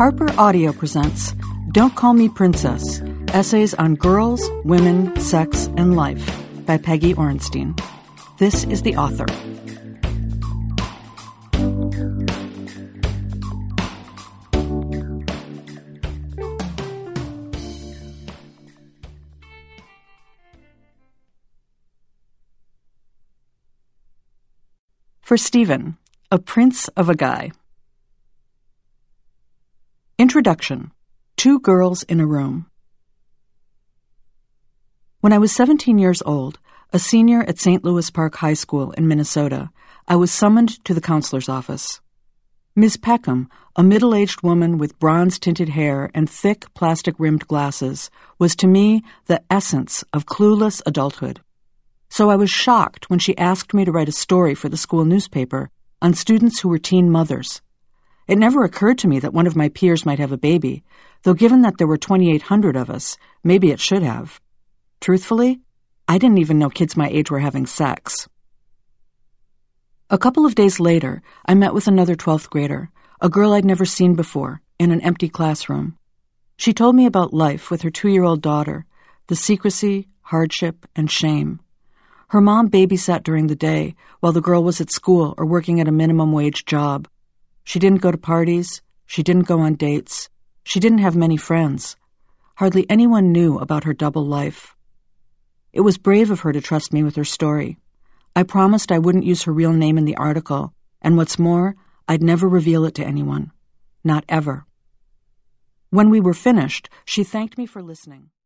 Harper Audio presents Don't Call Me Princess, Essays on Girls, Women, Sex, and Life by Peggy Orenstein. This is the author. For Stephen, a prince of a guy. Introduction. 2 girls in a room. When I was 17 years old, a senior at St. Louis Park High School in Minnesota, I was summoned to the counselor's office. Ms. Peckham, a middle-aged woman with bronze-tinted hair and thick plastic-rimmed glasses, was to me the essence of clueless adulthood. So I was shocked when she asked me to write a story for the school newspaper on students who were teen mothers. It never occurred to me that one of my peers might have a baby, though given that there were 2,800 of us, maybe it should have. Truthfully, I didn't even know kids my age were having sex. A couple of days later, I met with another 12th grader, a girl I'd never seen before, in an empty classroom. She told me about life with her 2-year-old daughter, the secrecy, hardship, and shame. Her mom babysat during the day while the girl was at school or working at a minimum wage job. She didn't go to parties. She didn't go on dates. She didn't have many friends. Hardly anyone knew about her double life. It was brave of her to trust me with her story. I promised I wouldn't use her real name in the article, and what's more, I'd never reveal it to anyone. Not ever. When we were finished, she thanked me for listening.